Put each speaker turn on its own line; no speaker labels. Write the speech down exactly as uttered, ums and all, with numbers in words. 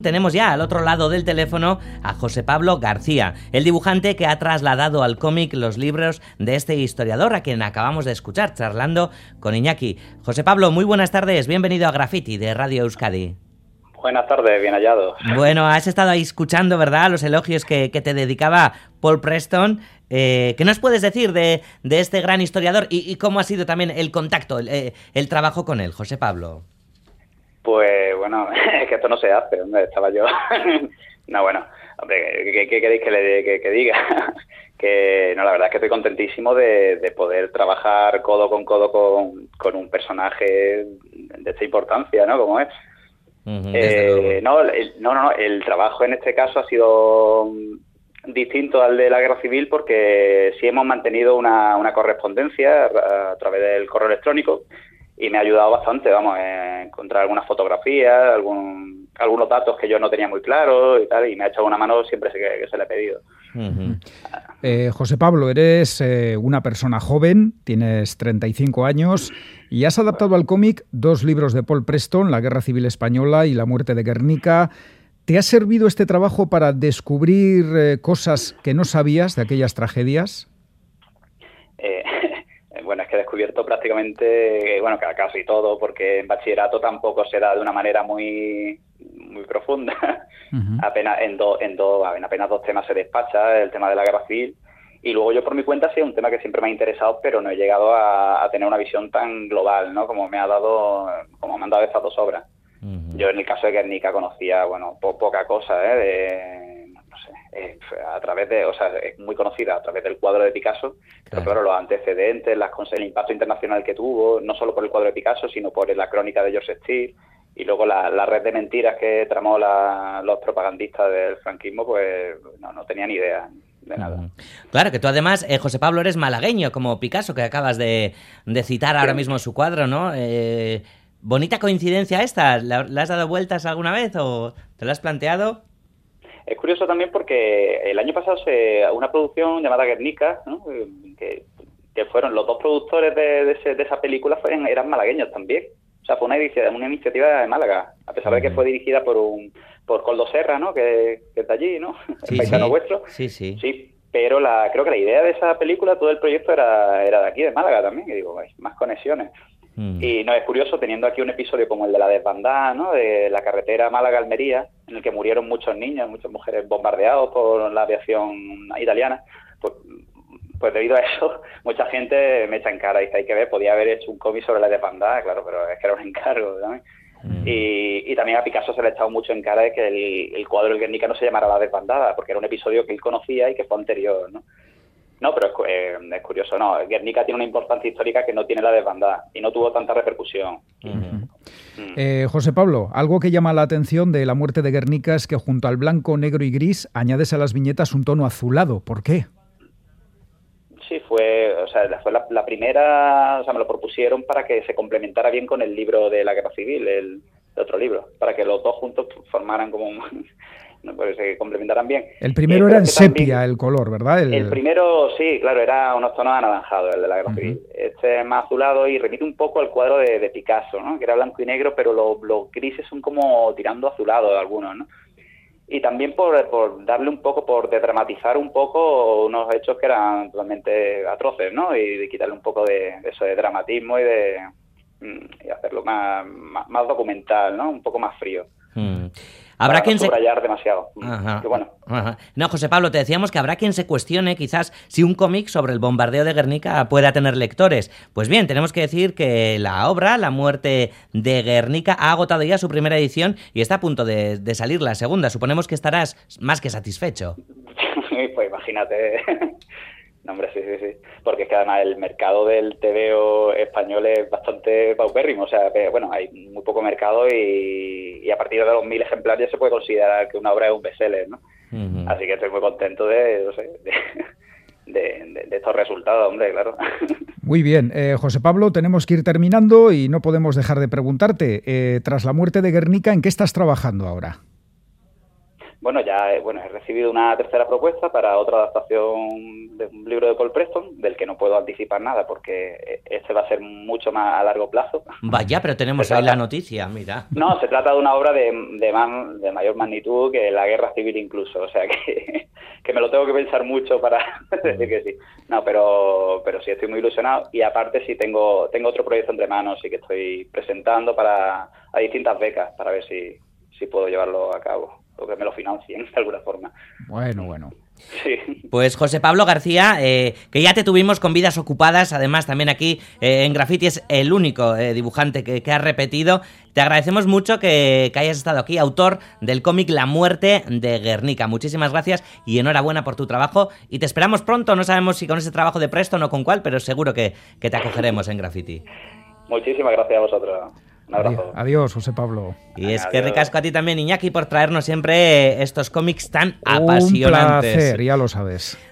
Tenemos ya al otro lado del teléfono a José Pablo García, el dibujante que ha trasladado al cómic los libros de este historiador a quien acabamos de escuchar charlando con Iñaki. José Pablo, muy buenas tardes, bienvenido a Graffiti de Radio Euskadi.
Buenas tardes, bien hallados.
Bueno, has estado ahí escuchando, ¿verdad?, los elogios que, que te dedicaba Paul Preston. Eh, ¿Qué nos puedes decir de, de este gran historiador y, y cómo ha sido también el contacto, el, el trabajo con él, José Pablo?
Pues bueno, es que esto no se hace, hombre, estaba yo. No, bueno, hombre, ¿qué, qué queréis que le que, que diga? Que no, la verdad es que estoy contentísimo de, de poder trabajar codo con codo con, con un personaje de esta importancia, ¿no? Como es. Uh-huh, eh, no, el, no, no, no, el trabajo en este caso ha sido distinto al de la Guerra Civil porque sí hemos mantenido una, una correspondencia a, a través del correo electrónico. Y me ha ayudado bastante, vamos, a encontrar algunas fotografías, algún, algunos datos que yo no tenía muy claros y tal, y me ha echado una mano siempre que, que se le he pedido.
Uh-huh. eh, José Pablo, eres eh, una persona joven, tienes treinta y cinco años y has adaptado al cómic dos libros de Paul Preston, La Guerra Civil Española y La muerte de Guernica. ¿Te ha servido este trabajo para descubrir eh, cosas que no sabías de aquellas tragedias?
Eh... Bueno, es que he descubierto prácticamente, bueno, casi todo, porque en bachillerato tampoco se da de una manera muy muy profunda. Uh-huh. Apenas en dos, en dos, en apenas dos temas se despacha, el tema de la guerra civil. Y luego yo por mi cuenta sí es un tema que siempre me ha interesado, pero no he llegado a, a tener una visión tan global, ¿no? Como me ha dado, como me han dado estas dos obras. Uh-huh. Yo en el caso de Guernica conocía, bueno, po- poca cosa, ¿eh? De, Eh, a través de, o sea, es muy conocida a través del cuadro de Picasso, claro. Pero claro, los antecedentes, las, el impacto internacional que tuvo, no solo por el cuadro de Picasso, sino por la crónica de George Steele, y luego la, la red de mentiras que tramó la, los propagandistas del franquismo, pues no, no tenía ni idea de nada. Uh-huh.
Claro, que tú además, eh, José Pablo, eres malagueño, como Picasso, que acabas de, de citar ahora sí. mismo su cuadro, ¿no? Eh, bonita coincidencia esta, ¿le has dado vueltas alguna vez o te lo has planteado?
Es curioso también porque el año pasado se una producción llamada Guernica, ¿no? que, que fueron los dos productores de, de, ese, de esa película fueron, eran malagueños también. O sea, fue una, una iniciativa de Málaga, a pesar de que fue dirigida por un por Coldo Serra, ¿no? Que, que es de allí, ¿no?
Sí,
el paisano
sí.
vuestro.
Sí, sí.
Sí, pero la creo que la idea de esa película, todo el proyecto era, era de aquí, de Málaga también. Y digo, hay más conexiones. Mm. Y no es curioso, teniendo aquí un episodio como el de la desbandada, ¿no? De la carretera Málaga-Almería, en el que murieron muchos niños, muchas mujeres bombardeados por la aviación italiana, pues, pues debido a eso, mucha gente me echa en cara y dice, hay que ver, podía haber hecho un cómic sobre la desbandada, claro, pero es que era un encargo, ¿sabes? Mm. Y, y también a Picasso se le ha echado mucho en cara de que el, el cuadro del Guernica no se llamara La desbandada, porque era un episodio que él conocía y que fue anterior, ¿no? No, pero es, eh, es curioso, no. Guernica tiene una importancia histórica que no tiene la desbandada y no tuvo tanta repercusión.
Uh-huh. Mm. Eh, José Pablo, algo que llama la atención de La muerte de Guernica es que junto al blanco, negro y gris añades a las viñetas un tono azulado. ¿Por qué?
Sí, fue, o sea, fue la, la primera, o sea, me lo propusieron para que se complementara bien con el libro de la Guerra Civil, el, el otro libro, para que los dos juntos formaran como un... No, pues se complementaran bien.
El primero eh, era en sepia también, el color, ¿verdad?
El... el primero, sí, claro, era unos tonos anaranjados, el de la Guerra Civil. Uh-huh. Este es más azulado y remite un poco al cuadro de, de Picasso, ¿no? Que era blanco y negro, pero los, los grises son como tirando azulado algunos, ¿no? Y también por, por darle un poco, por desdramatizar un poco unos hechos que eran totalmente atroces, ¿no? Y de quitarle un poco de, de eso de dramatismo y de y hacerlo más, más, más documental, ¿no? Un poco más frío.
Hmm. Habrá quien
no subrayar
se...
demasiado.
Ajá.
Bueno.
Ajá. No, José Pablo, te decíamos que habrá quien se cuestione quizás si un cómic sobre el bombardeo de Guernica pueda tener lectores. Pues bien, tenemos que decir que la obra, La muerte de Guernica, ha agotado ya su primera edición y está a punto de, de salir la segunda. Suponemos que estarás más que satisfecho.
Pues imagínate... No, hombre, sí, sí, sí. Porque es que además el mercado del tebeo español es bastante paupérrimo. O sea, bueno, hay muy poco mercado y, y a partir de los mil ejemplares ya se puede considerar que una obra es un bestseller, ¿no? Uh-huh. Así que estoy muy contento de, no sé, de, de, de, de estos resultados, hombre, claro.
Muy bien. Eh, José Pablo, tenemos que ir terminando y no podemos dejar de preguntarte, eh, tras la muerte de Guernica, ¿en qué estás trabajando ahora?
bueno, ya bueno, he recibido una tercera propuesta para otra adaptación de un libro de Paul Preston, del que no puedo anticipar nada porque este va a ser mucho más a largo plazo.
Vaya, pero tenemos
se
ahí
trata,
la noticia, mira.
No, se trata de una obra de, de, man, de mayor magnitud que la Guerra Civil incluso, o sea que, que me lo tengo que pensar mucho para decir que sí. No, pero pero sí estoy muy ilusionado y aparte sí tengo tengo otro proyecto entre manos y que estoy presentando para a distintas becas para ver si, si puedo llevarlo a cabo. O que me lo financien de alguna forma.
Bueno, bueno.
Sí.
Pues José Pablo García, eh, que ya te tuvimos con vidas ocupadas, además también aquí eh, en Graffiti es el único eh, dibujante que, que ha repetido. Te agradecemos mucho que, que hayas estado aquí, autor del cómic La muerte de Guernica. Muchísimas gracias y enhorabuena por tu trabajo y te esperamos pronto, no sabemos si con ese trabajo de Preston o con cuál, pero seguro que, que te acogeremos en Graffiti.
Muchísimas gracias a vosotros. Un abrazo.
Adiós, José Pablo.
Y es que ricasco a ti también, Iñaki, por traernos siempre estos cómics tan apasionantes.
Un placer, ya lo sabes.